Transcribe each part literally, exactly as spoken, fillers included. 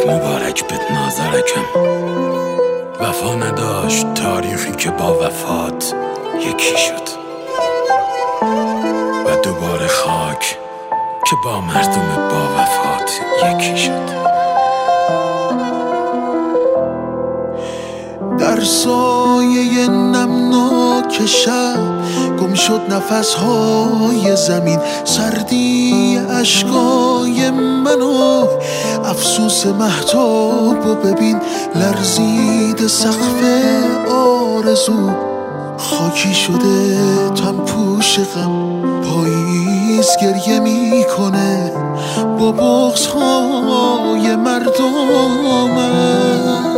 مبارک بد نازرکم. وفا نداشت تاریخی که با وفات یکی شد و دوباره خاک که با مردم با وفات یکی شد. در سایه نمناک شب گم شد نفسهای زمین، سردی اشکای منو افسوس مهتاب و ببین، لرزید سقف آرزو خاکی شده تن پوش غم، پاییز گریه میکنه با بغض‌های مردمم.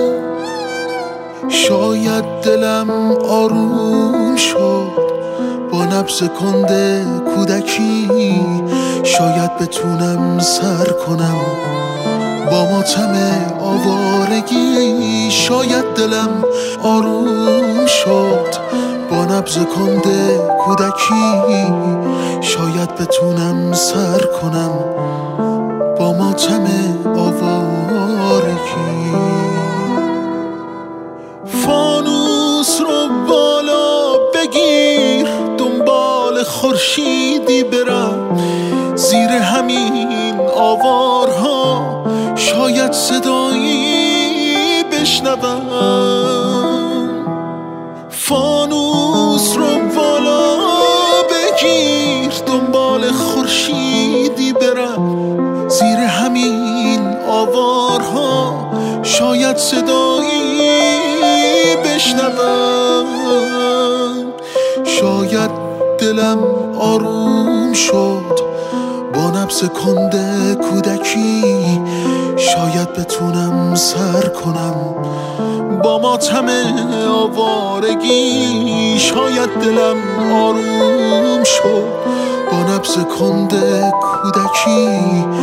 شاید دلم آروم شد با نبض کنده کودکی، شاید بتونم سر کنم با ماتم آوارگی. شاید دلم آروم شد با نبض کنده کودکی، شاید بتونم سر کنم با ماتم آوارگی. فانوس رو بالا بگیر دنبال خورشیدی برم، زیر همین آوارها شاید صدایی بشنوم. فانوس رو بالا بگیر دنبال خورشیدی برم، زیر همین آوارها شاید صدایی بشنوم. شاید دلم آروم شد با نبض کنده کودکی، شاید بتونم سر کنم با ماتم آوارگی. شاید دلم آروم شد با نبض کنده کودکی،